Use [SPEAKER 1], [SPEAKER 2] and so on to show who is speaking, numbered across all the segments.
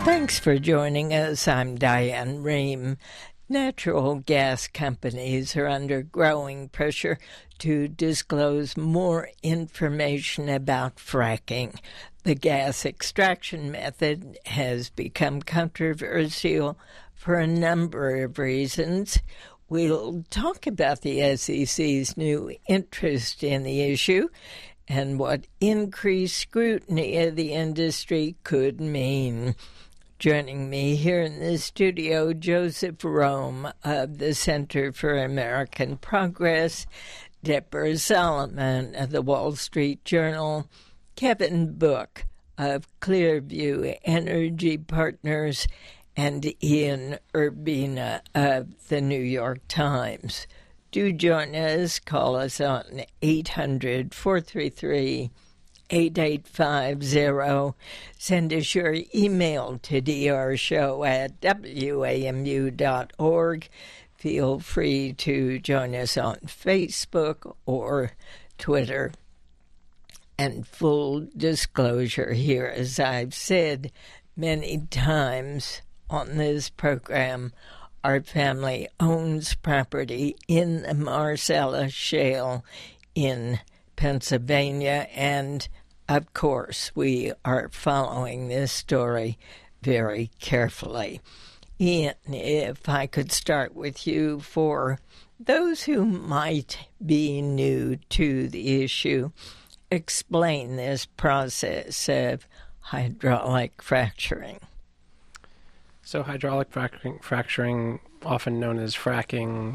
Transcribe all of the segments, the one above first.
[SPEAKER 1] Thanks for joining us. I'm Diane Rehm. Natural gas companies are under growing pressure to disclose more information about fracking. The gas extraction method has become controversial for a number of reasons. We'll talk about the SEC's new interest in the issue and what increased scrutiny of the industry could mean. Joining me here in the studio, Joseph Rome of the Center for American Progress, Deborah Solomon of the Wall Street Journal, Kevin Book of Clearview Energy Partners, and Ian Urbina of the New York Times. Do join us. Call us on 800-433-8850. Send us your email to drshow@wamu.org. Feel free to join us on Facebook or Twitter. And full disclosure here, as I've said many times on this program, our family owns property in the Marcellus Shale in Pennsylvania, and of course we are following this story very carefully. Ian, if I could start with you, for those who might be new to the issue, explain this process of hydraulic fracturing.
[SPEAKER 2] So hydraulic fracturing, often known as fracking,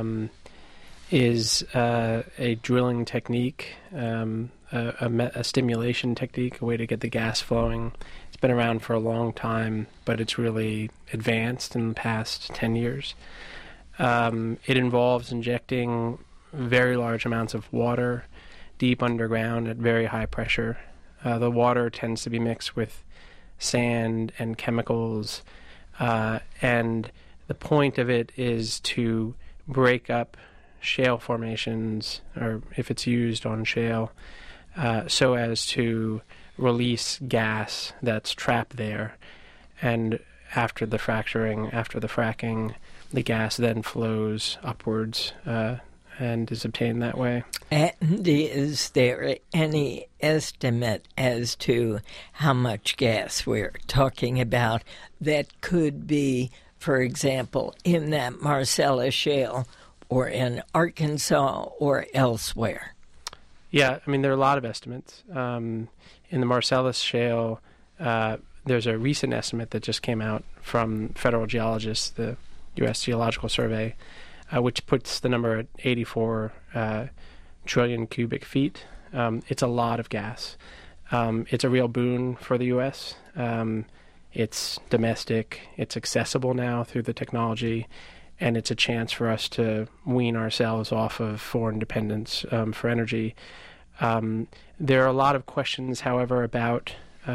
[SPEAKER 2] is a drilling technique, a stimulation technique, a way to get the gas flowing. It's been around for a long time, but it's really advanced in the past 10 years. It involves injecting very large amounts of water deep underground at very high pressure. The water tends to be mixed with sand and chemicals, and the point of it is to break up shale formations, or if it's used on shale, so as to release gas that's trapped there. And after the fracking, the gas then flows upwards and is obtained that way.
[SPEAKER 1] And is there any estimate as to how much gas we're talking about that could be, for example, in that Marcellus Shale or in Arkansas or elsewhere?
[SPEAKER 2] Yeah, I mean, there are a lot of estimates. In the Marcellus Shale, there's a recent estimate that just came out from federal geologists, the U.S. Geological Survey, which puts the number at 84 trillion cubic feet. It's a lot of gas. It's a real boon for the U.S. It's domestic. It's accessible now through the technology, and it's a chance for us to wean ourselves off of foreign dependence for energy. There are a lot of questions, however, about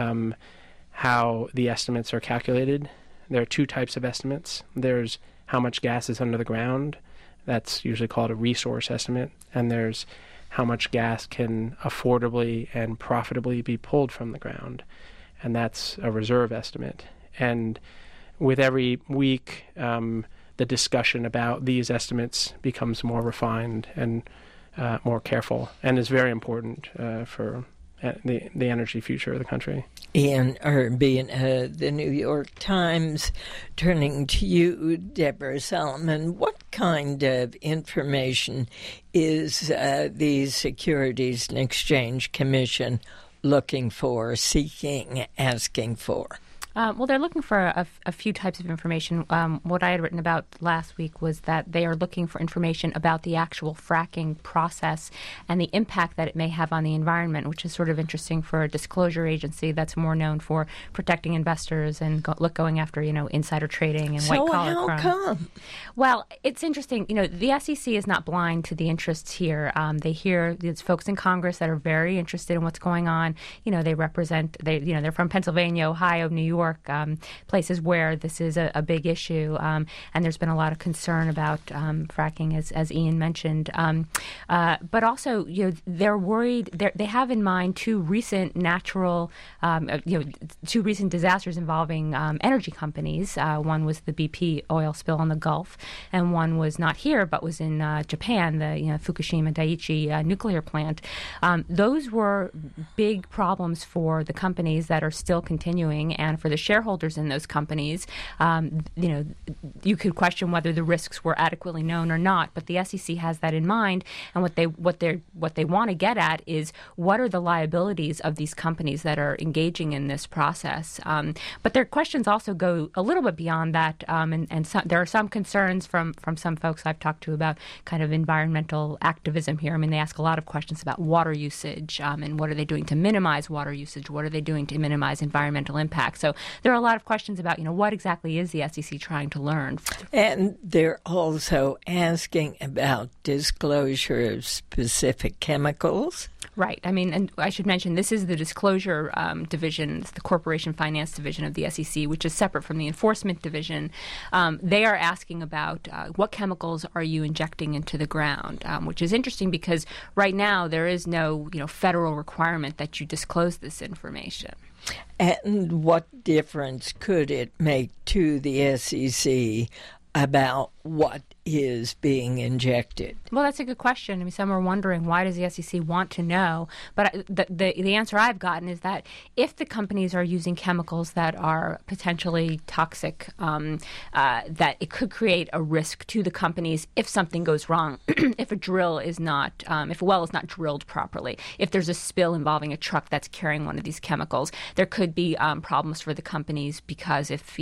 [SPEAKER 2] how the estimates are calculated. There are two types of estimates. There's how much gas is under the ground. That's usually called a resource estimate. And there's how much gas can affordably and profitably be pulled from the ground. And that's a reserve estimate. And with every week, the discussion about these estimates becomes more refined and more careful, and is very important for the energy future of the country.
[SPEAKER 1] Ian Urbina, the New York Times. Turning to you, Deborah Solomon, what kind of information is the Securities and Exchange Commission looking for, seeking, asking for?
[SPEAKER 3] Well, they're looking for a few types of information. What I had written about last week was that they are looking for information about the actual fracking process and the impact that it may have on the environment, which is sort of interesting for a disclosure agency that's more known for protecting investors and going after, insider trading and white-collar crime. So how come? Well, it's interesting. The SEC is not blind to the interests here. They hear these folks in Congress that are very interested in what's going on. They represent, they're from Pennsylvania, Ohio, New York. York, places where this is a big issue. And there's been a lot of concern about fracking, as Ian mentioned. But also, they're worried. They have in mind two recent two recent disasters involving energy companies. One was the BP oil spill on the Gulf, and one was not here, but was in Japan, the Fukushima Daiichi nuclear plant. Those were big problems for the companies that are still continuing, and for the shareholders in those companies. You could question whether the risks were adequately known or not, but the SEC has that in mind, and what they want to get at is what are the liabilities of these companies that are engaging in this process. But their questions also go a little bit beyond that, and there are some concerns from some folks I've talked to about kind of environmental activism here. I mean, they ask a lot of questions about water usage, and what are they doing to minimize water usage? What are they doing to minimize environmental impact? So there are a lot of questions about, what exactly is the SEC trying to learn?
[SPEAKER 1] And they're also asking about disclosure of specific chemicals.
[SPEAKER 3] Right. I mean, and I should mention, this is the disclosure division, it's the corporation finance division of the SEC, which is separate from the enforcement division. They are asking about what chemicals are you injecting into the ground, which is interesting because right now there is no, federal requirement that you disclose this information.
[SPEAKER 1] And what difference could it make to the SEC about what is being injected?
[SPEAKER 3] Well, that's a good question. I mean, some are wondering, why does the SEC want to know? But the answer I've gotten is that if the companies are using chemicals that are potentially toxic, that it could create a risk to the companies if something goes wrong, if a well is not drilled properly, if there's a spill involving a truck that's carrying one of these chemicals, there could be problems for the companies because if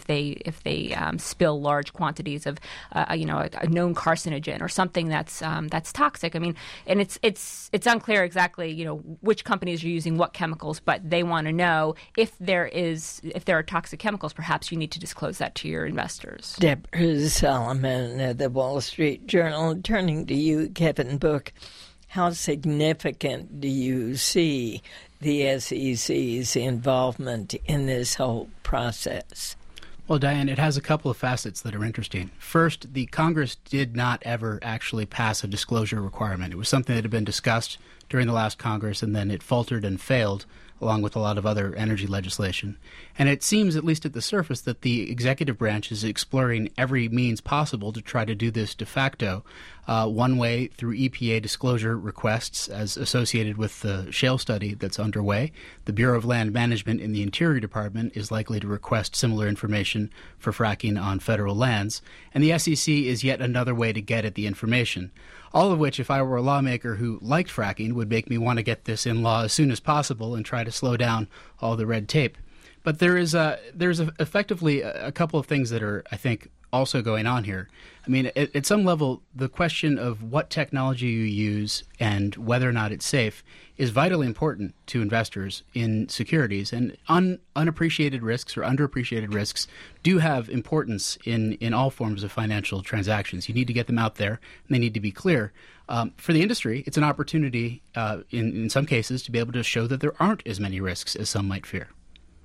[SPEAKER 3] they spill large quantities of a known carcinogen or something that's toxic. I mean, and it's unclear exactly which companies are using what chemicals, but they want to know if there are toxic chemicals. Perhaps you need to disclose that to your investors.
[SPEAKER 1] Deborah Solomon of the Wall Street Journal. Turning to you, Kevin Book, how significant do you see the SEC's involvement in this whole process?
[SPEAKER 4] Well, Diane, it has a couple of facets that are interesting. First, the Congress did not ever actually pass a disclosure requirement. It was something that had been discussed during the last Congress, and then it faltered and failed, along with a lot of other energy legislation. And it seems, at least at the surface, that the executive branch is exploring every means possible to try to do this de facto. One way through EPA disclosure requests as associated with the shale study that's underway. The Bureau of Land Management in the Interior Department is likely to request similar information for fracking on federal lands. And the SEC is yet another way to get at the information. All of which, if I were a lawmaker who liked fracking, would make me want to get this in law as soon as possible and try to slow down all the red tape. But there's effectively a couple of things that are, I think, also going on here. I mean, at some level, the question of what technology you use and whether or not it's safe is vitally important to investors in securities. And unappreciated risks or underappreciated risks do have importance in all forms of financial transactions. You need to get them out there, and they need to be clear. For the industry, it's an opportunity in some cases to be able to show that there aren't as many risks as some might fear.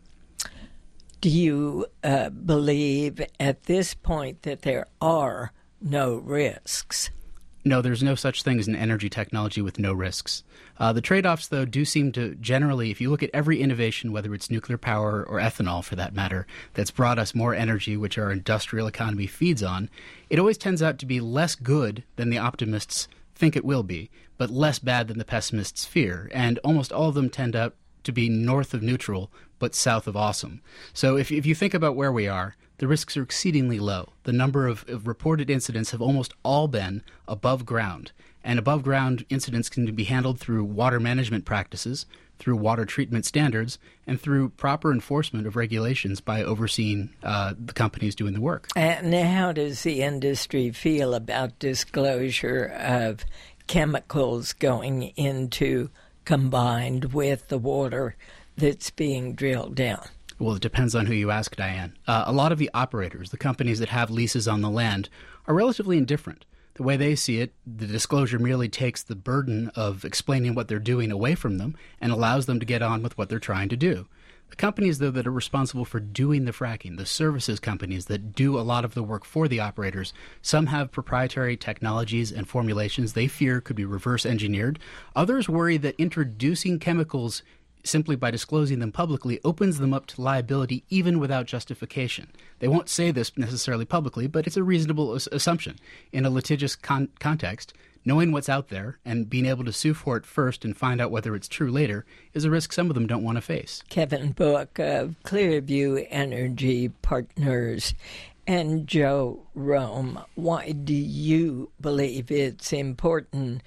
[SPEAKER 1] Do you believe at this point that there are no risks?
[SPEAKER 4] No, there's no such thing as an energy technology with no risks. The trade-offs, though, do seem to generally, if you look at every innovation, whether it's nuclear power or ethanol for that matter, that's brought us more energy, which our industrial economy feeds on, it always tends out to be less good than the optimists think it will be, but less bad than the pessimists fear. And almost all of them tend out to be north of neutral, but south of awesome. So if you think about where we are, the risks are exceedingly low. The number of reported incidents have almost all been above ground. And above ground incidents can be handled through water management practices, through water treatment standards, and through proper enforcement of regulations by overseeing the companies doing the work.
[SPEAKER 1] And how does the industry feel about disclosure of chemicals going into combined with the water that's being drilled down?
[SPEAKER 4] Well, it depends on who you ask, Diane. A lot of the operators, the companies that have leases on the land, are relatively indifferent. The way they see it, the disclosure merely takes the burden of explaining what they're doing away from them and allows them to get on with what they're trying to do. The companies, though, that are responsible for doing the fracking, the services companies that do a lot of the work for the operators, some have proprietary technologies and formulations they fear could be reverse engineered. Others worry that introducing chemicals simply by disclosing them publicly opens them up to liability even without justification. They won't say this necessarily publicly, but it's a reasonable assumption. In a litigious context, knowing what's out there and being able to sue for it first and find out whether it's true later is a risk some of them don't want to face.
[SPEAKER 1] Kevin Book of Clearview Energy Partners. And Joe Romm, why do you believe it's important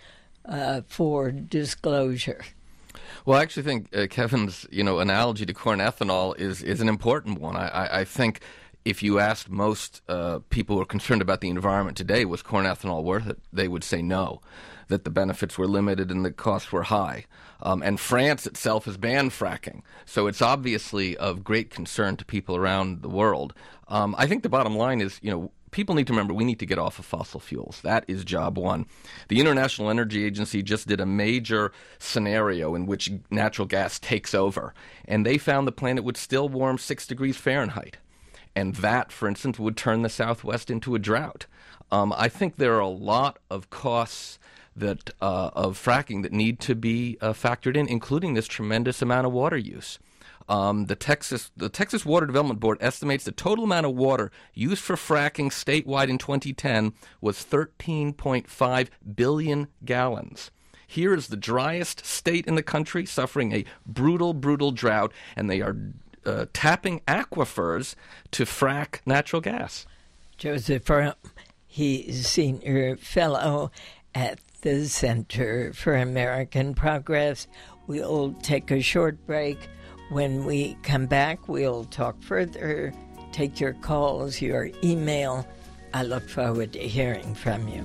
[SPEAKER 1] for disclosure?
[SPEAKER 5] Well, I actually think Kevin's, analogy to corn ethanol is an important one. I think if you asked most people who are concerned about the environment today, was corn ethanol worth it? They would say no, that the benefits were limited and the costs were high. And France itself has banned fracking, so it's obviously of great concern to people around the world. I think the bottom line is, people need to remember we need to get off of fossil fuels. That is job one. The International Energy Agency just did a major scenario in which natural gas takes over, and they found the planet would still warm 6 degrees Fahrenheit. And that, for instance, would turn the Southwest into a drought. I think there are a lot of costs that of fracking that need to be factored in, including this tremendous amount of water use. The Texas Water Development Board estimates the total amount of water used for fracking statewide in 2010 was 13.5 billion gallons. Here is the driest state in the country, suffering a brutal, brutal drought, and they are tapping aquifers to frack natural gas.
[SPEAKER 1] Joseph Romm, he's senior fellow at the Center for American Progress. We'll take a short break. When we come back, we'll talk further, take your calls, your email. I look forward to hearing from you.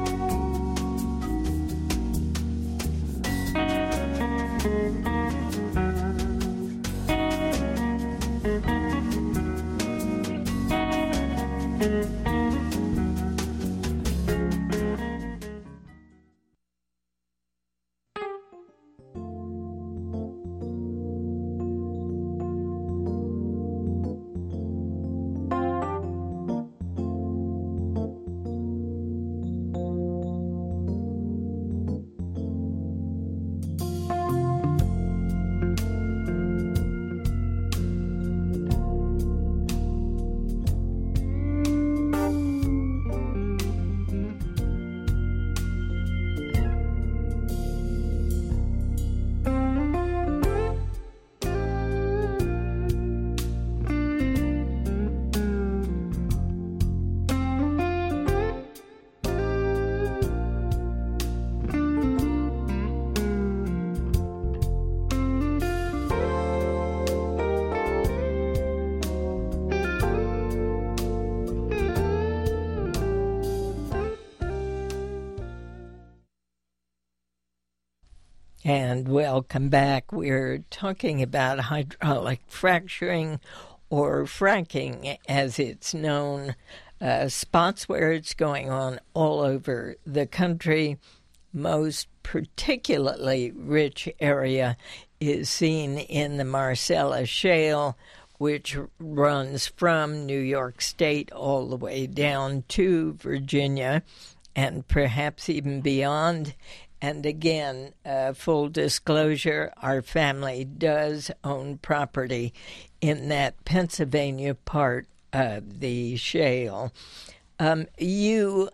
[SPEAKER 1] And welcome back. We're talking about hydraulic fracturing, or fracking as it's known, spots where it's going on all over the country. Most particularly rich area is seen in the Marcellus Shale, which runs from New York State all the way down to Virginia and perhaps even beyond. And again, full disclosure, our family does own property in that Pennsylvania part of the shale. Kevin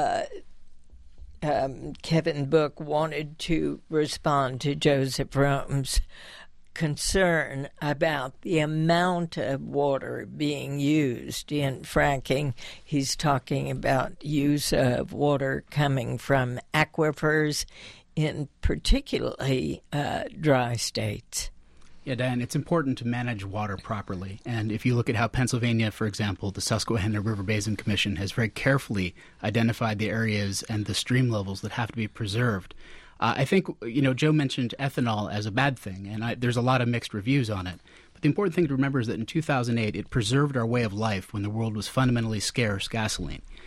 [SPEAKER 1] Book, wanted to respond to Joseph Romm's concern about the amount of water being used in fracking. He's talking about use of water coming from aquifers in particularly dry states.
[SPEAKER 4] Yeah, Diane, it's important to manage water properly. And if you look at how Pennsylvania, for example, the Susquehanna River Basin Commission has very carefully identified the areas and the stream levels that have to be preserved. I think, Joe mentioned ethanol as a bad thing, and there's a lot of mixed reviews on it. But the important thing to remember is that in 2008, it preserved our way of life when the world was fundamentally scarce gasoline.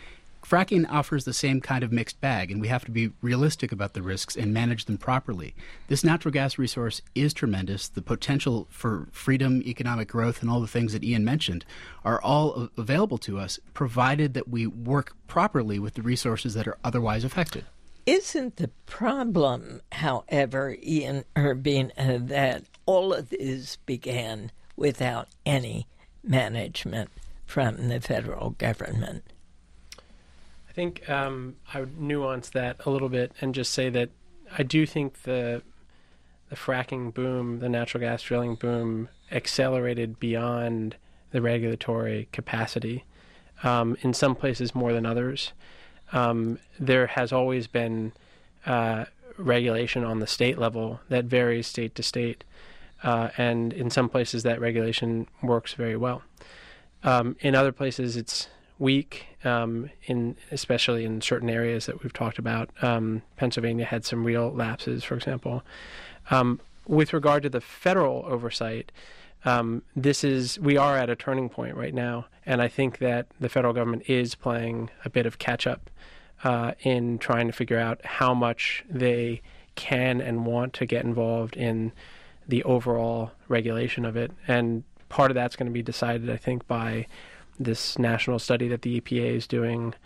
[SPEAKER 4] fracking offers the same kind of mixed bag, and we have to be realistic about the risks and manage them properly. This natural gas resource is tremendous. The potential for freedom, economic growth, and all the things that Ian mentioned are all available to us, provided that we work properly with the resources that are otherwise affected.
[SPEAKER 1] Isn't the problem, however, Ian Urbina, that all of this began without any management from the federal government?
[SPEAKER 2] I think I would nuance that a little bit and just say that I do think the fracking boom, the natural gas drilling boom, accelerated beyond the regulatory capacity, in some places more than others. There has always been regulation on the state level that varies state to state, and in some places that regulation works very well. In other places it's weak, especially in certain areas that we've talked about. Pennsylvania had some real lapses, for example. With regard to the federal oversight, we are at a turning point right now, and I think that the federal government is playing a bit of catch-up in trying to figure out how much they can and want to get involved in the overall regulation of it. And part of that's going to be decided, I think, by this national study that the EPA is doing.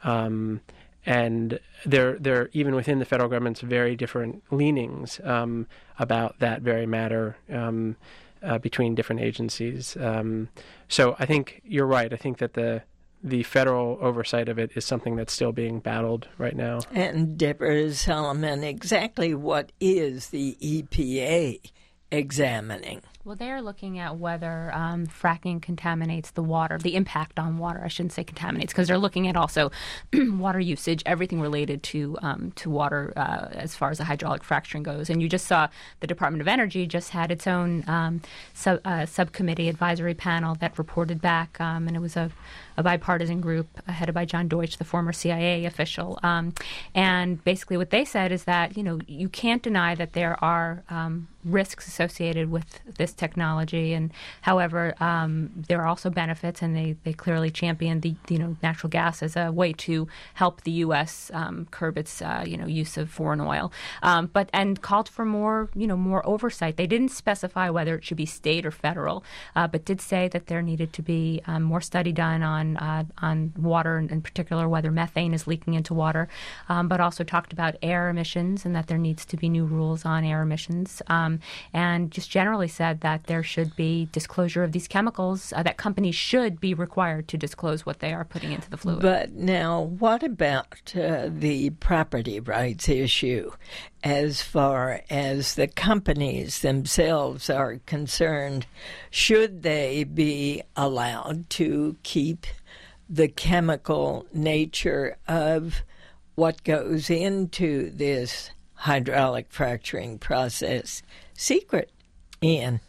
[SPEAKER 2] And there even within the federal government's very different leanings about that very matter between different agencies. So I think you're right. I think that the federal oversight of it is something that's still being battled right now.
[SPEAKER 1] And Deborah Solomon, exactly what is the EPA examining?
[SPEAKER 3] Well, they're looking at whether fracking contaminates the water, the impact on water. I shouldn't say contaminates, because they're looking at also water usage, everything related to water as far as the hydraulic fracturing goes. And you just saw the Department of Energy just had its own subcommittee advisory panel that reported back, and it was a bipartisan group headed by John Deutsch, the former CIA official. And basically what they said is that, you can't deny that there are risks associated with this technology, and however, there are also benefits, and they clearly champion the natural gas as a way to help the U.S. Curb its use of foreign oil, and called for more oversight. They didn't specify whether it should be state or federal, but did say that there needed to be more study done on water, and in particular whether methane is leaking into water, but also talked about air emissions and that there needs to be new rules on air emissions, and just generally said that there should be disclosure of these chemicals, that companies should be required to disclose what they are putting into the fluid.
[SPEAKER 1] But now, what about the property rights issue as far as the companies themselves are concerned? Should they be allowed to keep the chemical nature of what goes into this hydraulic fracturing process secret, Ian?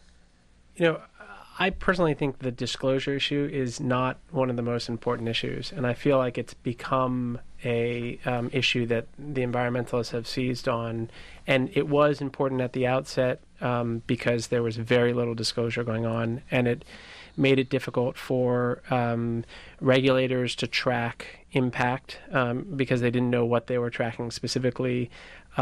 [SPEAKER 2] I personally think the disclosure issue is not one of the most important issues, and I feel like it's become a issue that the environmentalists have seized on, and it was important at the outset because there was very little disclosure going on, and it made it difficult for regulators to track impact because they didn't know what they were tracking specifically,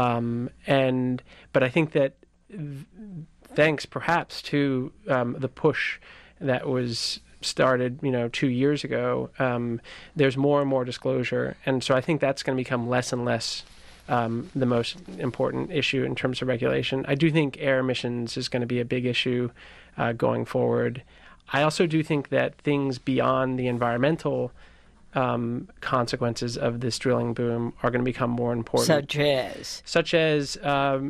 [SPEAKER 2] but I think that thanks perhaps to the push that was started 2 years ago, there's more and more disclosure, and so I think that's going to become less and less the most important issue in terms of regulation. I do think air emissions is going to be a big issue going forward. I also do think that things beyond the environmental consequences of this drilling boom are going to become more important. Such as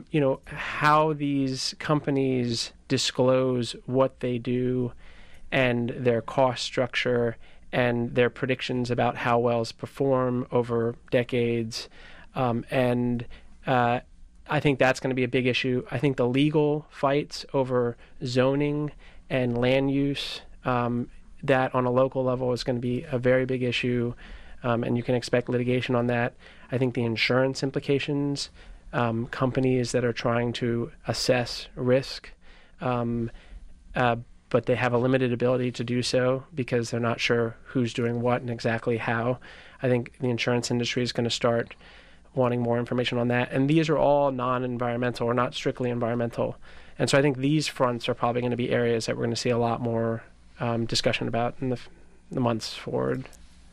[SPEAKER 2] how these companies disclose what they do and their cost structure and their predictions about how wells perform over decades. And I think that's going to be a big issue. I think the legal fights over zoning and land use, that on a local level is going to be a very big issue, and you can expect litigation on that. I think the insurance implications, companies that are trying to assess risk but they have a limited ability to do so because they're not sure who's doing what and exactly how. I think the insurance industry is going to start wanting more information on that. And these are all non-environmental or not strictly environmental. And so I think these fronts are probably going to be areas that we're going to see a lot more discussion about in the months forward.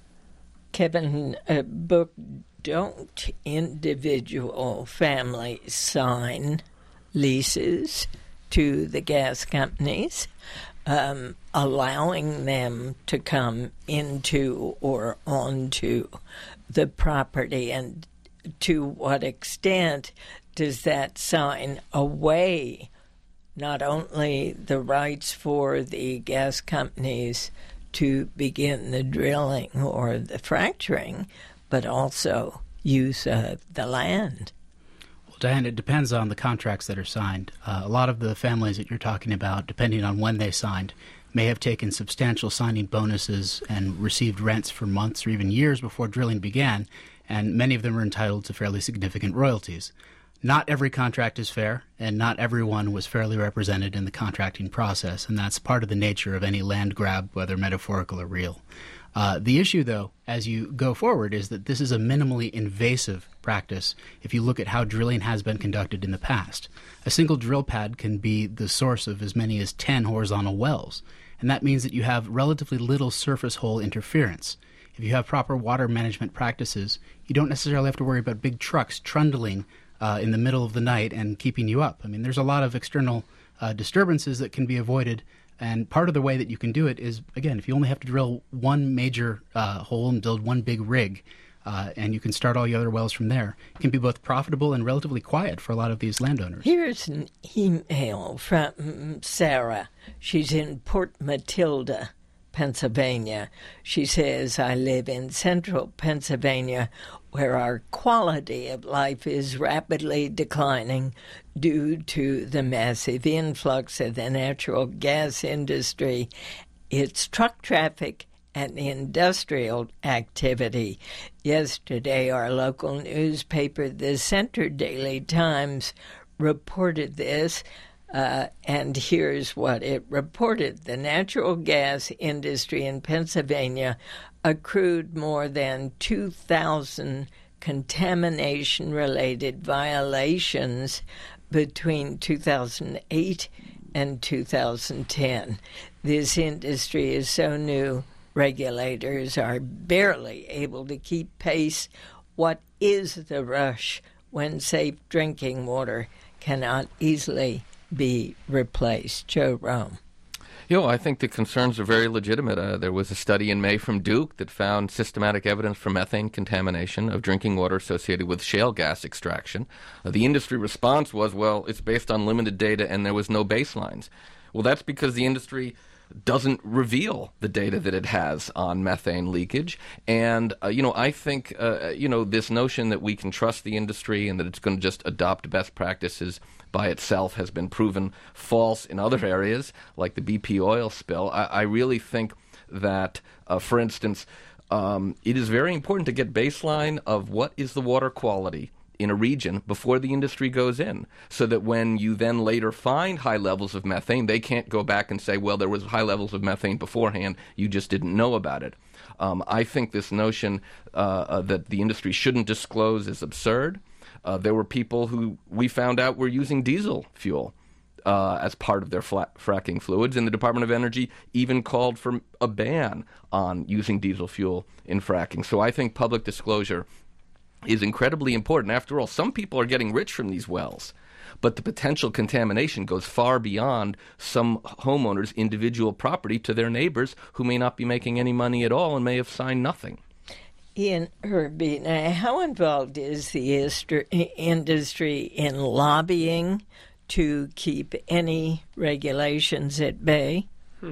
[SPEAKER 1] Kevin, book, don't individual families sign leases to the gas companies, allowing them to come into or onto the property? And to what extent does that sign away not only the rights for the gas companies to begin the drilling or the fracturing, but also use of the land?
[SPEAKER 4] Well, Diane, it depends on the contracts that are signed. A lot of the families that you're talking about, depending on when they signed, may have taken substantial signing bonuses and received rents for months or even years before drilling began, and many of them are entitled to fairly significant royalties. Not every contract is fair, and not everyone was fairly represented in the contracting process, and that's part of the nature of any land grab, whether metaphorical or real. The issue, though, as you go forward, is that this is a minimally invasive practice if you look at how drilling has been conducted in the past. A single drill pad can be the source of as many as 10 horizontal wells, and that means that you have relatively little surface hole interference. If you have proper water management practices, you don't necessarily have to worry about big trucks trundling in the middle of the night and keeping you up. I mean, there's a lot of external disturbances that can be avoided, and part of the way that you can do it is, again, if you only have to drill one major hole and build one big rig, and you can start all the other wells from there, it can be both profitable and relatively quiet for a lot of these landowners.
[SPEAKER 1] Here's an email from Sarah. She's in Port Matilda, Pennsylvania. She says, I live in central Pennsylvania, where our quality of life is rapidly declining due to the massive influx of the natural gas industry, its truck traffic, and industrial activity. Yesterday, our local newspaper, the Centre Daily Times, reported this. And here's what it reported. The natural gas industry in Pennsylvania accrued more than 2,000 contamination-related violations between 2008 and 2010. This industry is so new, regulators are barely able to keep pace. What is the rush when safe drinking water cannot easily be replaced? Joe Rome.
[SPEAKER 5] I think the concerns are very legitimate. There was a study in May from Duke that found systematic evidence for methane contamination of drinking water associated with shale gas extraction. The industry response was, well, it's based on limited data and there was no baselines. Well, that's because the industry doesn't reveal the data that it has on methane leakage. And, I think, this notion that we can trust the industry and that it's going to just adopt best practices by itself has been proven false in other areas, like the BP oil spill. I really think that, for instance, it is very important to get baseline of what is the water quality in a region before the industry goes in, so that when you then later find high levels of methane, they can't go back and say, well, there was high levels of methane beforehand, you just didn't know about it. I think this notion that the industry shouldn't disclose is absurd. There were people who we found out were using diesel fuel as part of their fracking fluids, and the Department of Energy even called for a ban on using diesel fuel in fracking. So I think public disclosure is incredibly important. After all, some people are getting rich from these wells, but the potential contamination goes far beyond some homeowners' individual property to their neighbors who may not be making any money at all and may have signed nothing.
[SPEAKER 1] Ian Irby, now, how involved is the industry in lobbying to keep any regulations at bay?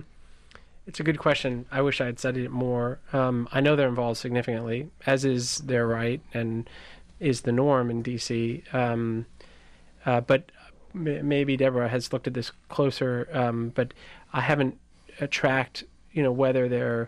[SPEAKER 2] It's a good question. I wish I had studied it more. I know they're involved significantly, as is their right and is the norm in D.C. But maybe Deborah has looked at this closer, but I haven't tracked, whether their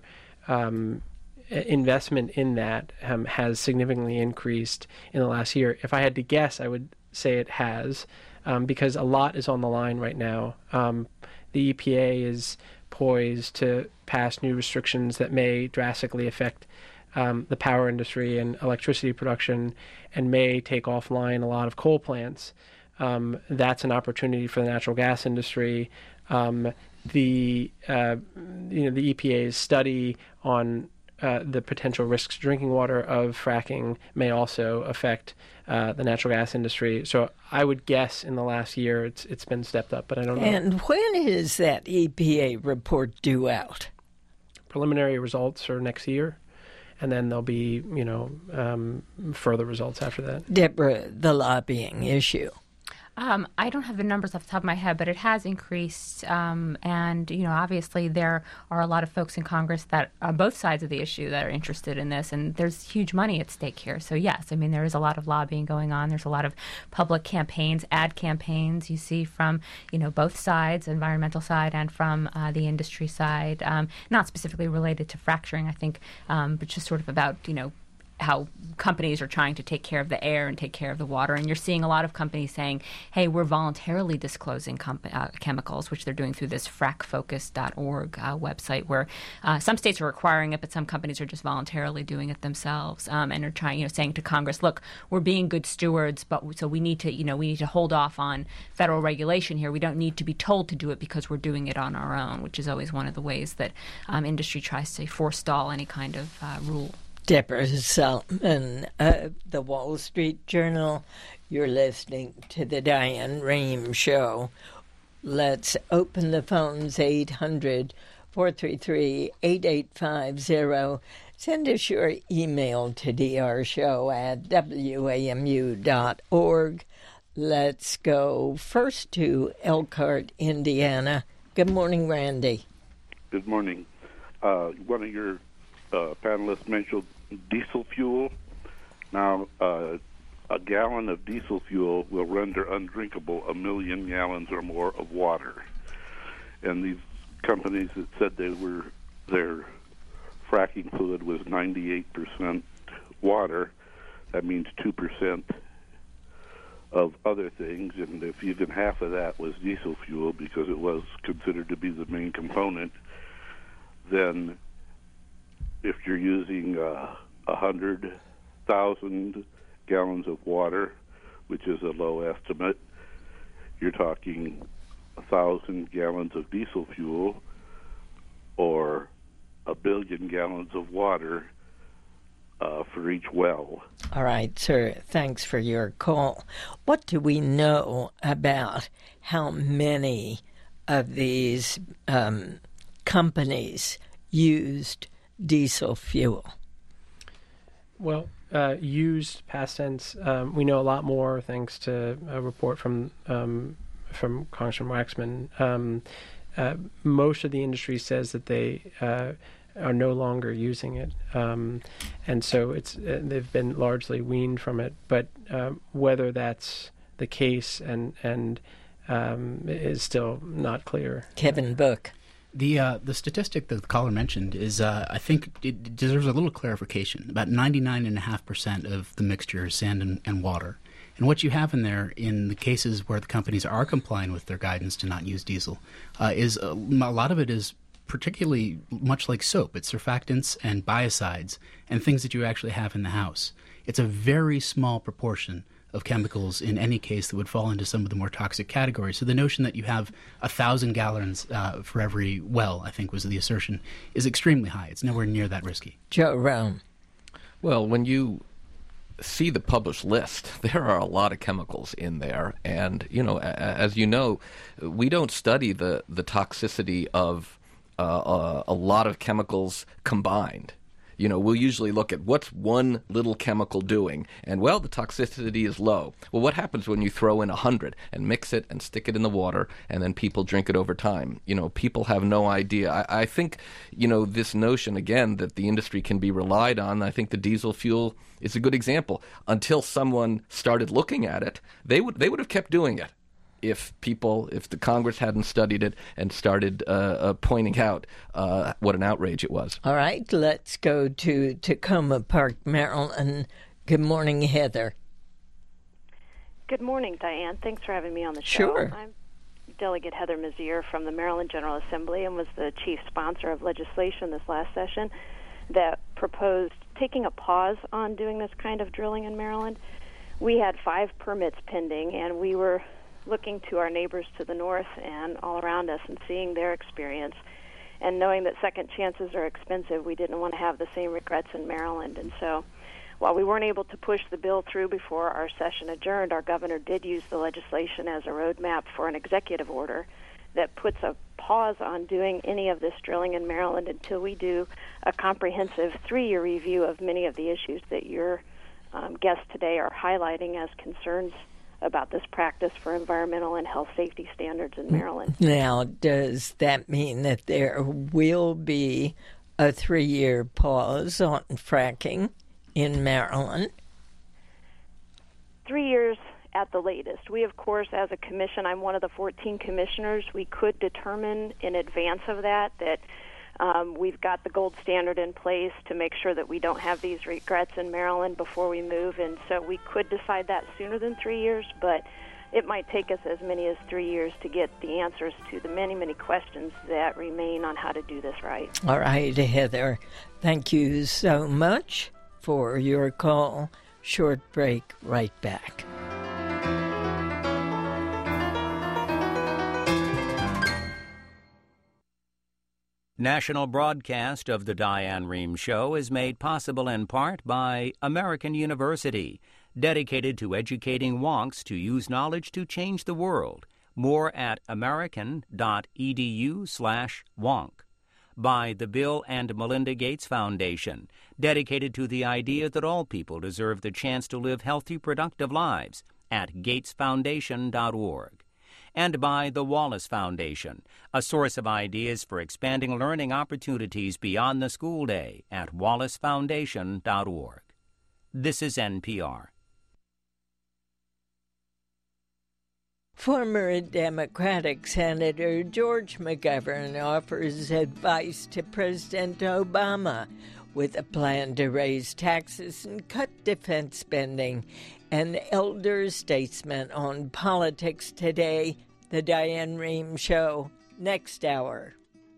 [SPEAKER 2] investment in that has significantly increased in the last year. If I had to guess, I would say it has, because a lot is on the line right now. The EPA is poised to pass new restrictions that may drastically affect the power industry and electricity production, and may take offline a lot of coal plants. That's an opportunity for the natural gas industry. The EPA's study on the potential risks to drinking water of fracking may also affect the natural gas industry. So I would guess in the last year it's been stepped up, but I don't know.
[SPEAKER 1] And when is that EPA report due out?
[SPEAKER 2] Preliminary results are next year, and then there'll be further results after that.
[SPEAKER 1] Deborah, the lobbying issue.
[SPEAKER 3] I don't have the numbers off the top of my head, but it has increased. And, obviously there are a lot of folks in Congress that on both sides of the issue that are interested in this, and there's huge money at stake here. So, yes, I mean, there is a lot of lobbying going on. There's a lot of public campaigns, ad campaigns you see from, both sides, environmental side and from the industry side, not specifically related to fracturing, I think, but just sort of about, how companies are trying to take care of the air and take care of the water. And you're seeing a lot of companies saying, hey, we're voluntarily disclosing chemicals, which they're doing through this fracfocus.org website, where some states are requiring it, but some companies are just voluntarily doing it themselves, and are trying, saying to Congress, look, we're being good stewards, but so we need to hold off on federal regulation here. We don't need to be told to do it because we're doing it on our own, which is always one of the ways that industry tries to forestall any kind of rule.
[SPEAKER 1] Deborah Saltman, The Wall Street Journal. You're listening to the Diane Rehm Show. Let's open the phones, 800-433-8850. Send us your email to drshow@wamu.org. Let's go first to Elkhart, Indiana. Good morning, Randy.
[SPEAKER 6] Good morning. One of your panelists mentioned diesel fuel. Now, a gallon of diesel fuel will render undrinkable 1 million gallons or more of water. And these companies that said their fracking fluid was 98% water, that means 2% of other things. And if even half of that was diesel fuel, because it was considered to be the main component, then if you're using 100,000 gallons of water, which is a low estimate, you're talking 1,000 gallons of diesel fuel or 1 billion gallons of water for each well.
[SPEAKER 1] All right, sir. Thanks for your call. What do we know about how many of these companies used diesel fuel?
[SPEAKER 2] Well, used past tense. We know a lot more thanks to a report from Congressman Waxman. Most of the industry says that they are no longer using it, and so they've been largely weaned from it. But whether that's the case and is still not clear.
[SPEAKER 1] Kevin Book.
[SPEAKER 4] The statistic that the caller mentioned is, I think, it deserves a little clarification. About 99.5% of the mixture is sand and water. And what you have in there, in the cases where the companies are complying with their guidance to not use diesel, is a lot of it is particularly much like soap. It's surfactants and biocides and things that you actually have in the house. It's a very small proportion of chemicals in any case that would fall into some of the more toxic categories. So the notion that you have 1,000 gallons for every well, I think was the assertion, is extremely high. It's nowhere near that risky.
[SPEAKER 1] Joe Rome.
[SPEAKER 5] Well, when you see the published list, there are a lot of chemicals in there. And, as you know, we don't study the toxicity of a lot of chemicals combined. We'll usually look at what's one little chemical doing, and, well, the toxicity is low. Well, what happens when you throw in 100 and mix it and stick it in the water, and then people drink it over time? People have no idea. I think, this notion, again, that the industry can be relied on, I think the diesel fuel is a good example. Until someone started looking at it, they would have kept doing it. If the Congress hadn't studied it and started pointing out what an outrage it was.
[SPEAKER 1] All right, let's go to Tacoma Park, Maryland. Good morning, Heather.
[SPEAKER 7] Good morning, Diane. Thanks for having me on the show.
[SPEAKER 1] Sure.
[SPEAKER 7] I'm Delegate Heather Mazier from the Maryland General Assembly and was the chief sponsor of legislation this last session that proposed taking a pause on doing this kind of drilling in Maryland. We had 5 permits pending, and we were looking to our neighbors to the north and all around us and seeing their experience. And knowing that second chances are expensive, we didn't want to have the same regrets in Maryland. And so while we weren't able to push the bill through before our session adjourned, our governor did use the legislation as a roadmap for an executive order that puts a pause on doing any of this drilling in Maryland until we do a comprehensive 3-year review of many of the issues that your guests today are highlighting as concerns about this practice for environmental and health safety standards in Maryland.
[SPEAKER 1] Now, does that mean that there will be a 3-year pause on fracking in Maryland?
[SPEAKER 7] 3 years at the latest. We, of course, as a commission, I'm one of the 14 commissioners, we could determine in advance of that we've got the gold standard in place to make sure that we don't have these regrets in Maryland before we move, and so we could decide that sooner than 3 years, but it might take us as many as 3 years to get the answers to the many, many questions that remain on how to do this right.
[SPEAKER 1] All right, Heather, thank you so much for your call. Short break, right back.
[SPEAKER 8] National broadcast of the Diane Rehm Show is made possible in part by American University, dedicated to educating wonks to use knowledge to change the world. More at american.edu/wonk. By the Bill and Melinda Gates Foundation, dedicated to the idea that all people deserve the chance to live healthy, productive lives, at gatesfoundation.org. And by the Wallace Foundation, a source of ideas for expanding learning opportunities beyond the school day, at wallacefoundation.org. This is NPR.
[SPEAKER 1] Former Democratic Senator George McGovern offers advice to President Obama with a plan to raise taxes and cut defense spending. An elder statesman on politics today, The Diane Rehm Show, next hour.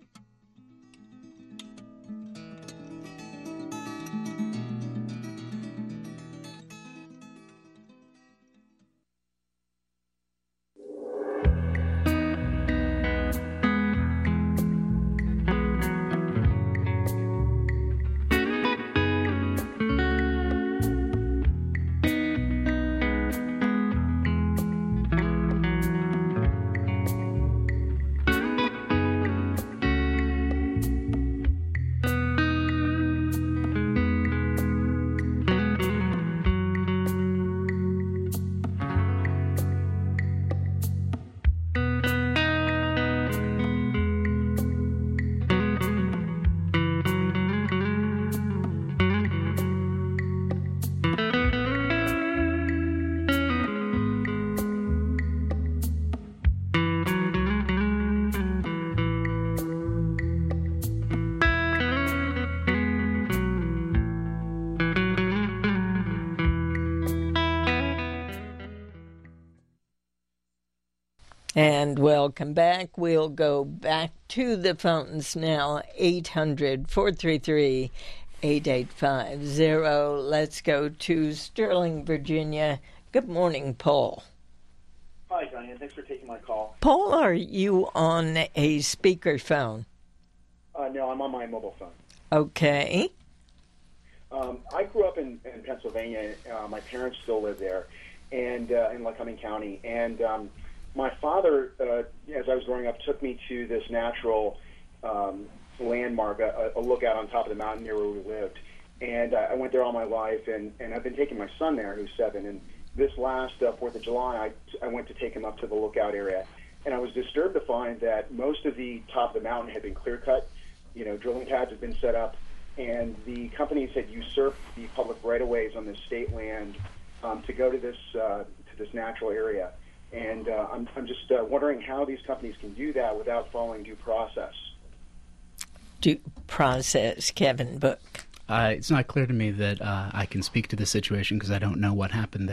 [SPEAKER 1] And welcome back. We'll go back to the phones now, 800-433-8850. Let's go to Sterling, Virginia. Good morning, Paul.
[SPEAKER 9] Hi, Diane. Thanks for taking my call.
[SPEAKER 1] Paul, are you on a speakerphone?
[SPEAKER 9] No, I'm on my mobile phone.
[SPEAKER 1] Okay.
[SPEAKER 9] I grew up in Pennsylvania. My parents still live there, and in Lycoming County. And my father, as I was growing up, took me to this natural landmark, a lookout on top of the mountain near where we lived. And I went there all my life, and I've been taking my son there, who's 7. And this last 4th of July, I went to take him up to the lookout area. And I was disturbed to find that most of the top of the mountain had been clear-cut. You know, drilling pads had been set up, and the companies had usurped the public right-of-ways on this state land to go to this natural area. And I'm just wondering how these companies can do that without following due process.
[SPEAKER 1] Due process, Kevin Book.
[SPEAKER 4] It's not clear to me that I can speak to the situation because I don't know what happened there.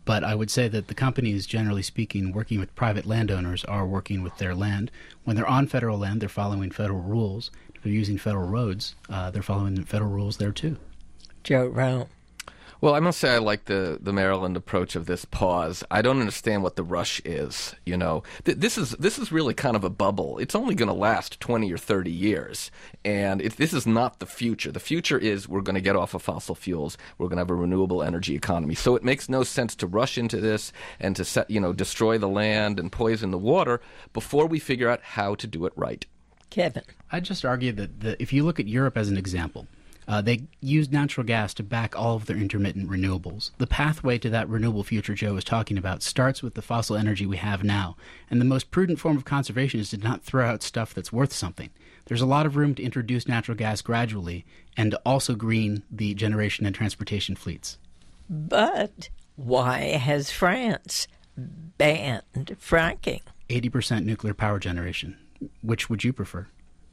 [SPEAKER 4] But I would say that the companies, generally speaking, working with private landowners are working with their land. When they're on federal land, they're following federal rules. If they're using federal roads, they're following the federal rules there too.
[SPEAKER 1] Joe Rome.
[SPEAKER 5] Well, I must say I like the Maryland approach of this pause. I don't understand what the rush is. You know, this is really kind of a bubble. It's only going to last 20 or 30 years, and this is not the future. The future is we're going to get off of fossil fuels. We're going to have a renewable energy economy. So it makes no sense to rush into this and to destroy the land and poison the water before we figure out how to do it right.
[SPEAKER 1] Kevin.
[SPEAKER 4] I'd just argue that if you look at Europe as an example, they use natural gas to back all of their intermittent renewables. The pathway to that renewable future Joe was talking about starts with the fossil energy we have now. And the most prudent form of conservation is to not throw out stuff that's worth something. There's a lot of room to introduce natural gas gradually and to also green the generation and transportation fleets.
[SPEAKER 1] But why has France banned fracking?
[SPEAKER 4] 80% nuclear power generation. Which would you prefer?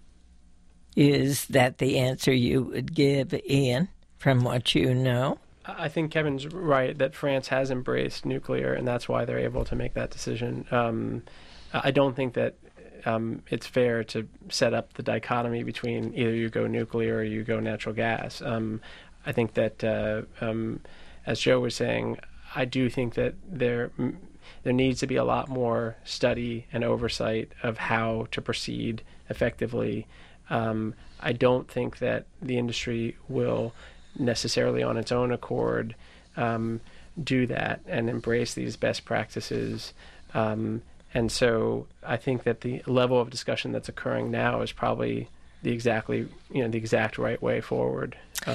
[SPEAKER 1] Is that the answer you would give, Ian, from what you know?
[SPEAKER 2] I think Kevin's right that France has embraced nuclear, and that's why they're able to make that decision. I don't think that it's fair to set up the dichotomy between either you go nuclear or you go natural gas. I think that, as Joe was saying, I do think that there needs to be a lot more study and oversight of how to proceed effectively. I don't think that the industry will necessarily on its own accord do that and embrace these best practices. And so I think that the level of discussion that's occurring now is probably the exact right way forward.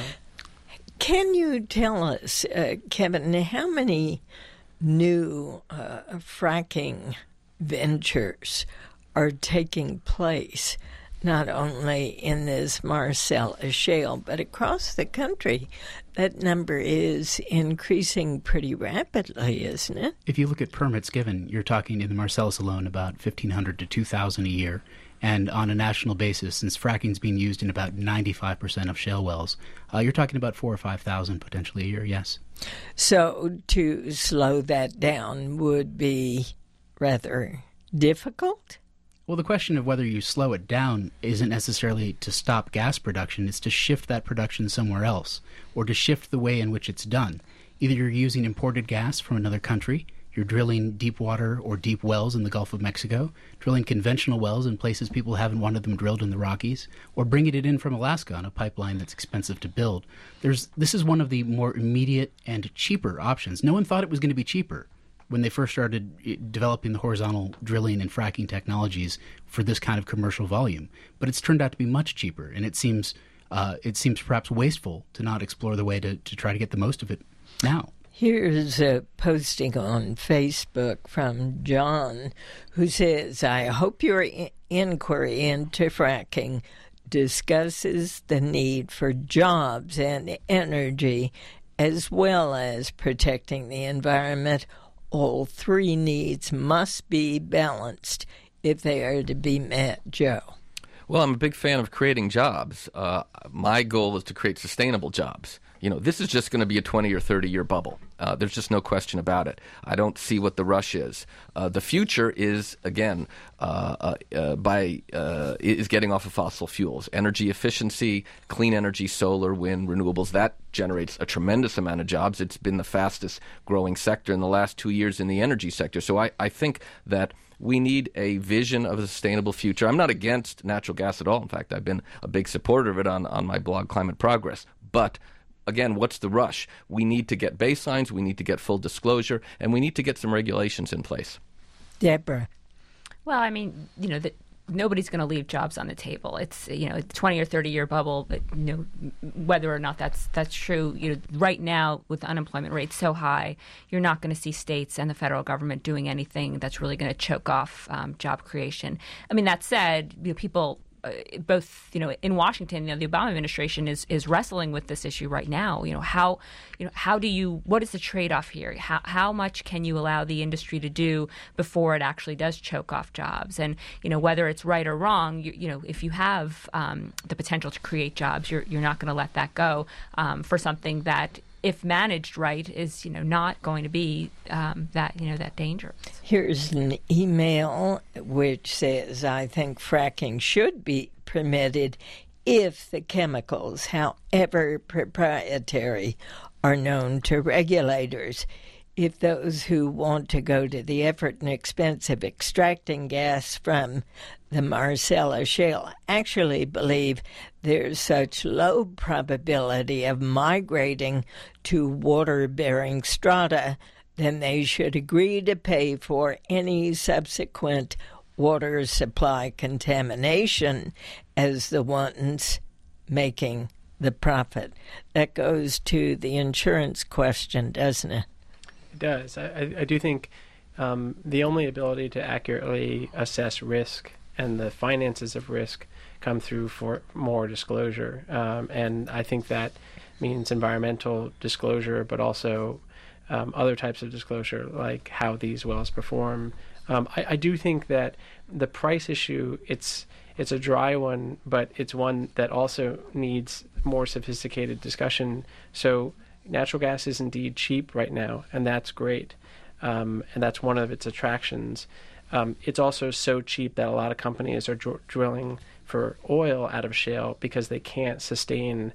[SPEAKER 1] Can you tell us, Kevin, how many new fracking ventures are taking place, not only in this Marcellus Shale, but across the country? That number is increasing pretty rapidly, isn't it?
[SPEAKER 4] If you look at permits given, you're talking in the Marcellus alone about 1,500 to 2,000 a year. And on a national basis, since fracking is being used in about 95% of shale wells, you're talking about 4,000 or 5,000 potentially a year, yes.
[SPEAKER 1] So to slow that down would be rather difficult?
[SPEAKER 4] Well, the question of whether you slow it down isn't necessarily to stop gas production. It's to shift that production somewhere else, or to shift the way in which it's done. Either you're using imported gas from another country, you're drilling deep water or deep wells in the Gulf of Mexico, drilling conventional wells in places people haven't wanted them drilled in the Rockies, or bringing it in from Alaska on a pipeline that's expensive to build. This is one of the more immediate and cheaper options. No one thought it was going to be cheaper when they first started developing the horizontal drilling and fracking technologies for this kind of commercial volume. But it's turned out to be much cheaper, and it seems perhaps wasteful to not explore the way to try to get the most of it now.
[SPEAKER 1] Here's a posting on Facebook from John, who says, I hope your inquiry into fracking discusses the need for jobs and energy as well as protecting the environment. All three needs must be balanced if they are to be met. Joe.
[SPEAKER 5] Well, I'm a big fan of creating jobs. My goal is to create sustainable jobs. This is just going to be a 20 or 30-year bubble. There's just no question about it. I don't see what the rush is. The future is, again, is getting off of fossil fuels. Energy efficiency, clean energy, solar, wind, renewables, that generates a tremendous amount of jobs. It's been the fastest growing sector in the last 2 years in the energy sector. So I think that we need a vision of a sustainable future. I'm not against natural gas at all. In fact, I've been a big supporter of it on my blog, Climate Progress. But again, what's the rush? We need to get baselines, we need to get full disclosure, and we need to get some regulations in place.
[SPEAKER 1] Deborah.
[SPEAKER 3] Well, I mean, nobody's going to leave jobs on the table. It's a 20 or 30-year bubble, but whether or not that's true, right now with the unemployment rate so high, you're not going to see states and the federal government doing anything that's really going to choke off job creation. I mean, that said, people both in Washington, the Obama administration is wrestling with this issue right now. What is the trade-off here? How much can you allow the industry to do before it actually does choke off jobs? And whether it's right or wrong, if you have the potential to create jobs, you're not going to let that go for something that if managed right, is not going to be that dangerous.
[SPEAKER 1] Here's an email which says, I think fracking should be permitted if the chemicals, however proprietary, are known to regulators. If those who want to go to the effort and expense of extracting gas from the Marcellus Shale actually believe there's such low probability of migrating to water-bearing strata, then they should agree to pay for any subsequent water supply contamination as the ones making the profit. That goes to the insurance question, doesn't it?
[SPEAKER 2] It does. I do think the only ability to accurately assess risk and the finances of risk come through for more disclosure. And I think that means environmental disclosure, but also other types of disclosure, like how these wells perform. I do think that the price issue, it's a dry one, but it's one that also needs more sophisticated discussion. So natural gas is indeed cheap right now, and that's great. And that's one of its attractions. It's also so cheap that a lot of companies are drilling for oil out of shale because they can't sustain,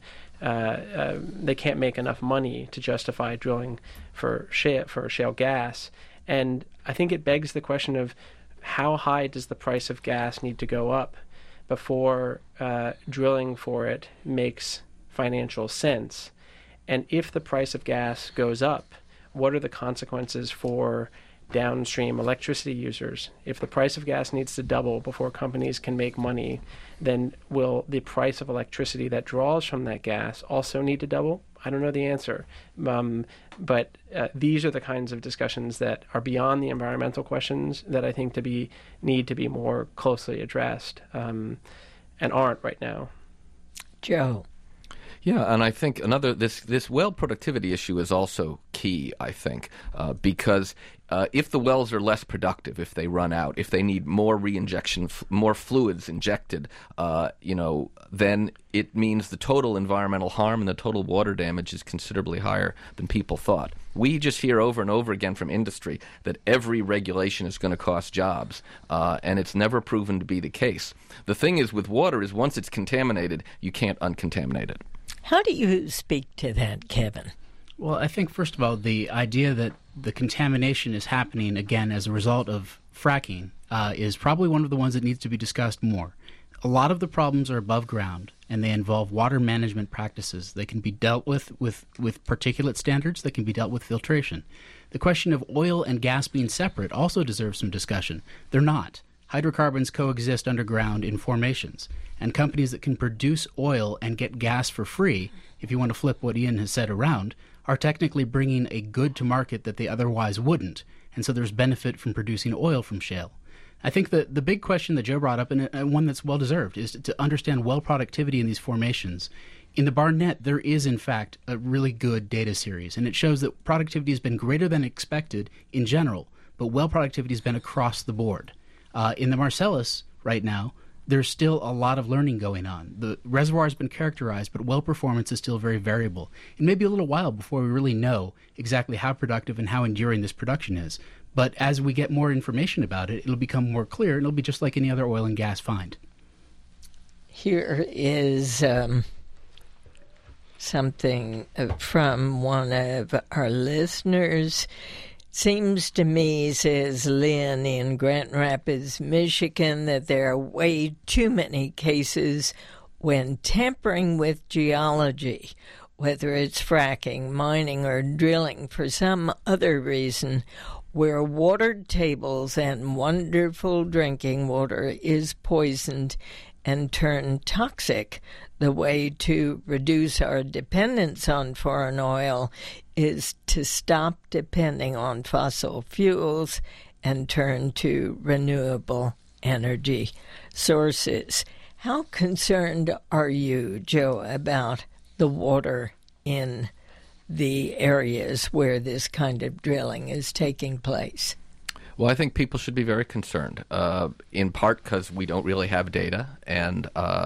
[SPEAKER 2] they can't make enough money to justify drilling for shale gas. And I think it begs the question of how high does the price of gas need to go up before drilling for it makes financial sense? And if the price of gas goes up, what are the consequences for downstream electricity users? If the price of gas needs to double before companies can make money, then will the price of electricity that draws from that gas also need to double? I don't know the answer. But these are the kinds of discussions that are beyond the environmental questions that I think need to be more closely addressed and aren't right now.
[SPEAKER 1] Joe.
[SPEAKER 5] Yeah, and I think this well productivity issue is also key, I think, because if the wells are less productive, if they run out, if they need more re-injection, more fluids injected, then it means the total environmental harm and the total water damage is considerably higher than people thought. We just hear over and over again from industry that every regulation is going to cost jobs, and it's never proven to be the case. The thing is with water is once it's contaminated, you can't uncontaminate it.
[SPEAKER 1] How do you speak to that, Kevin?
[SPEAKER 4] Well, I think, first of all, the idea that the contamination is happening, again, as a result of fracking is probably one of the ones that needs to be discussed more. A lot of the problems are above ground, and they involve water management practices. They can be dealt with particulate standards. They can be dealt with filtration. The question of oil and gas being separate also deserves some discussion. They're not. Hydrocarbons coexist underground in formations, and companies that can produce oil and get gas for free, if you want to flip what Ian has said around, are technically bringing a good to market that they otherwise wouldn't, and so there's benefit from producing oil from shale. I think the big question that Joe brought up, and one that's well-deserved, is to understand well productivity in these formations. In the Barnett, there is, in fact, a really good data series, and it shows that productivity has been greater than expected in general, but well productivity has been across the board. In the Marcellus right now, there's still a lot of learning going on. The reservoir has been characterized, but well performance is still very variable. It may be a little while before we really know exactly how productive and how enduring this production is. But as we get more information about it, it'll become more clear, and it'll be just like any other oil and gas find.
[SPEAKER 1] Here is something from one of our listeners. Seems to me, says Lynn in Grand Rapids, Michigan, that there are way too many cases when tampering with geology, whether it's fracking, mining, or drilling for some other reason, where water tables and wonderful drinking water is poisoned and turned toxic. The way to reduce our dependence on foreign oil is to stop depending on fossil fuels and turn to renewable energy sources. How concerned are you, Joe, about the water in the areas where this kind of drilling is taking place?
[SPEAKER 5] Well, I think people should be very concerned, in part because we don't really have data, and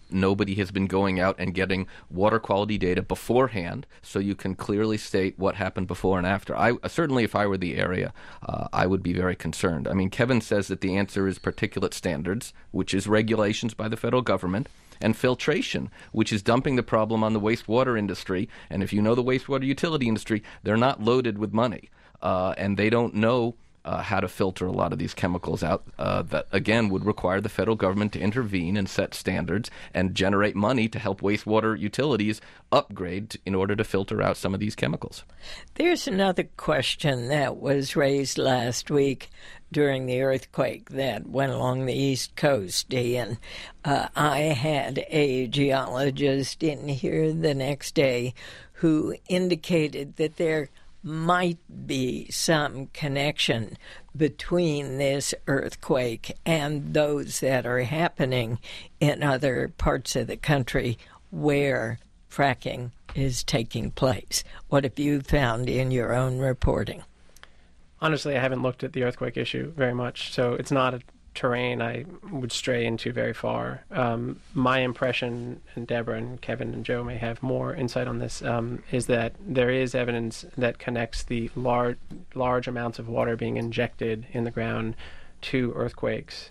[SPEAKER 5] nobody has been going out and getting water quality data beforehand, so you can clearly state what happened before and after. Certainly, if I were the area, I would be very concerned. I mean, Kevin says that the answer is particulate standards, which is regulations by the federal government, and filtration, which is dumping the problem on the wastewater industry. And if you know the wastewater utility industry, they're not loaded with money, and they don't know how to filter a lot of these chemicals out that, again, would require the federal government to intervene and set standards and generate money to help wastewater utilities upgrade in order to filter out some of these chemicals.
[SPEAKER 1] There's another question that was raised last week during the earthquake that went along the East Coast, Ian. I had a geologist in here the next day who indicated that there might be some connection between this earthquake and those that are happening in other parts of the country where fracking is taking place. What have you found in your own reporting?
[SPEAKER 2] Honestly, I haven't looked at the earthquake issue very much, so it's not a terrain I would stray into very far. My impression, and Deborah and Kevin and Joe may have more insight on this, is that there is evidence that connects the large amounts of water being injected in the ground to earthquakes.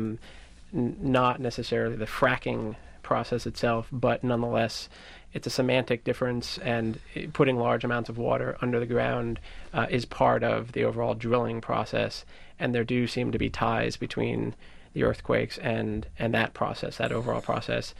[SPEAKER 2] Not necessarily the fracking process itself, but nonetheless, it's a semantic difference, and putting large amounts of water under the ground is part of the overall drilling process, and there do seem to be ties between the earthquakes and that process, that overall process.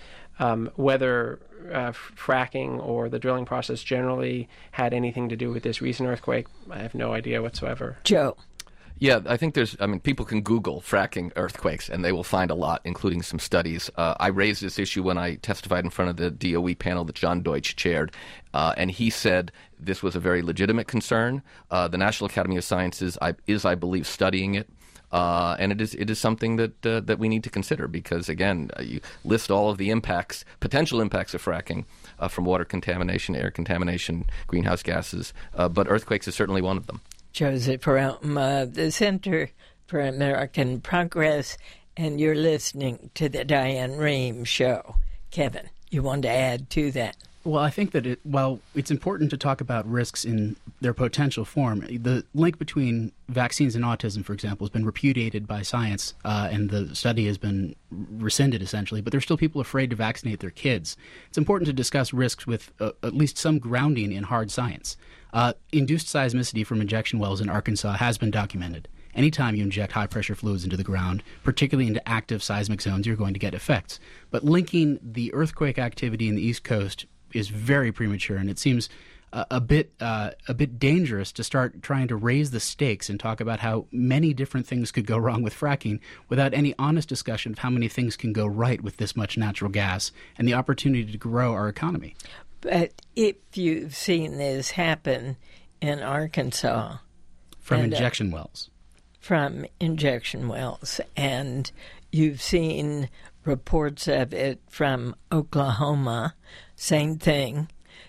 [SPEAKER 2] Whether fracking or the drilling process generally had anything to do with this recent earthquake, I have no idea whatsoever.
[SPEAKER 1] Joe.
[SPEAKER 5] Yeah, I think people can Google fracking earthquakes, and they will find a lot, including some studies. I raised this issue when I testified in front of the DOE panel that John Deutsch chaired, and he said this was a very legitimate concern. The National Academy of Sciences is, I believe, studying it. And it is something that we need to consider because, again, you list all of the potential impacts of fracking from water contamination, air contamination, greenhouse gases, but earthquakes is certainly one of them.
[SPEAKER 1] Joseph Rome, the Center for American Progress, and you're listening to the Diane Rehm Show. Kevin, you want to add to that?
[SPEAKER 4] Well, I think that while it's important to talk about risks in their potential form, the link between vaccines and autism, for example, has been repudiated by science, and the study has been rescinded, essentially. But there's still people afraid to vaccinate their kids. It's important to discuss risks with at least some grounding in hard science. Induced seismicity from injection wells in Arkansas has been documented. Anytime you inject high-pressure fluids into the ground, particularly into active seismic zones, you're going to get effects. But linking the earthquake activity in the East Coast is very premature, and it seems a bit dangerous to start trying to raise the stakes and talk about how many different things could go wrong with fracking without any honest discussion of how many things can go right with this much natural gas and the opportunity to grow our economy.
[SPEAKER 1] But if you've seen this happen in Arkansas...
[SPEAKER 4] From injection wells.
[SPEAKER 1] From injection wells. And you've seen reports of it from Oklahoma, same thing.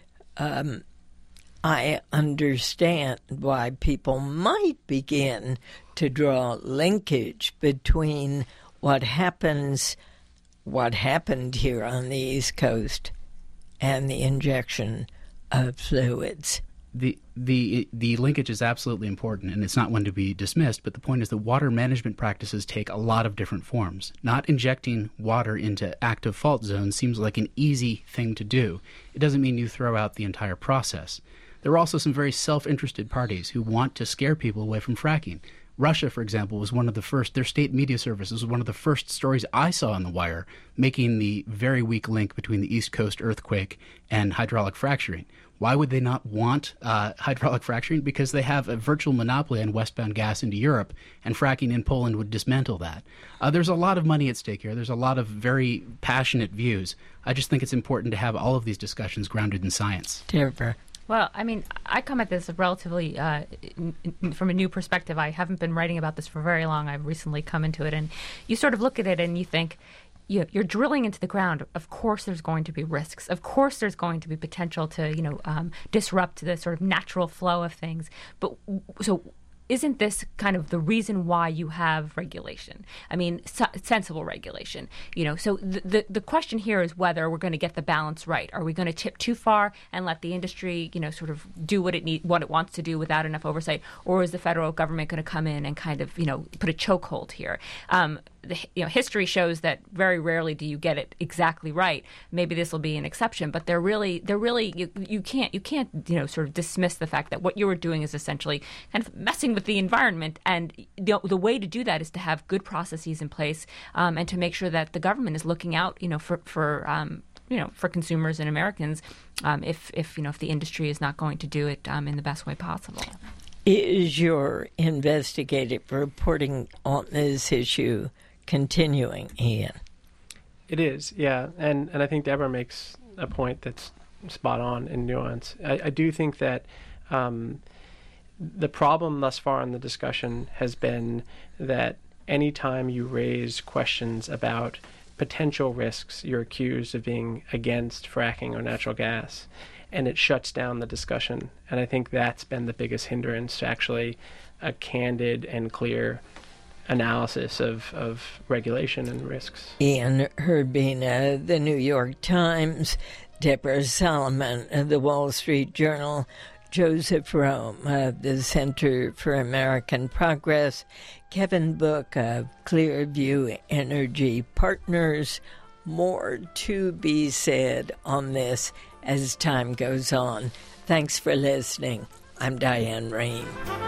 [SPEAKER 1] I understand why people might begin to draw linkage between what happened here on the East Coast and the injection of fluids.
[SPEAKER 4] The linkage is absolutely important, and it's not one to be dismissed, but the point is that water management practices take a lot of different forms. Not injecting water into active fault zones seems like an easy thing to do. It doesn't mean you throw out the entire process. There are also some very self-interested parties who want to scare people away from fracking. Russia, for example, was one of the first, their state media service was one of the first stories I saw on the wire, making the very weak link between the East Coast earthquake and hydraulic fracturing. Why would they not want hydraulic fracturing? Because they have a virtual monopoly on westbound gas into Europe, and fracking in Poland would dismantle that. There's a lot of money at stake here. There's a lot of very passionate views. I just think it's important to have all of these discussions grounded in science.
[SPEAKER 1] Deborah.
[SPEAKER 3] Well, I mean, I come at this relatively from a new perspective. I haven't been writing about this for very long. I've recently come into it, and you sort of look at it and you think, you're drilling into the ground. Of course there's going to be risks. Of course there's going to be potential to, disrupt the sort of natural flow of things. But so isn't this kind of the reason why you have regulation? I mean, sensible regulation. So the question here is whether we're going to get the balance right. Are we going to tip too far and let the industry, sort of do what it wants to do without enough oversight, or is the federal government going to come in and kind of, put a chokehold here? History shows that very rarely do you get it exactly right. Maybe this will be an exception, but they're really you can't sort of dismiss the fact that what you were doing is essentially kind of messing with the environment, and the way to do that is to have good processes in place, and to make sure that the government is looking out for consumers and Americans, if the industry is not going to do it in the best way possible.
[SPEAKER 1] Is your investigative reporting on this issue continuing, Ian?
[SPEAKER 2] It is, yeah. And I think Deborah makes a point that's spot on in nuance. I do think that the problem thus far in the discussion has been that anytime you raise questions about potential risks, you're accused of being against fracking or natural gas, and it shuts down the discussion. And I think that's been the biggest hindrance to actually a candid and clear analysis of regulation and risks.
[SPEAKER 1] Ian Herbina, The New York Times, Deborah Solomon of The Wall Street Journal, Joseph Rome of the Center for American Progress, Kevin Book of Clearview Energy Partners. More to be said on this as time goes on. Thanks for listening. I'm Diane Rehm.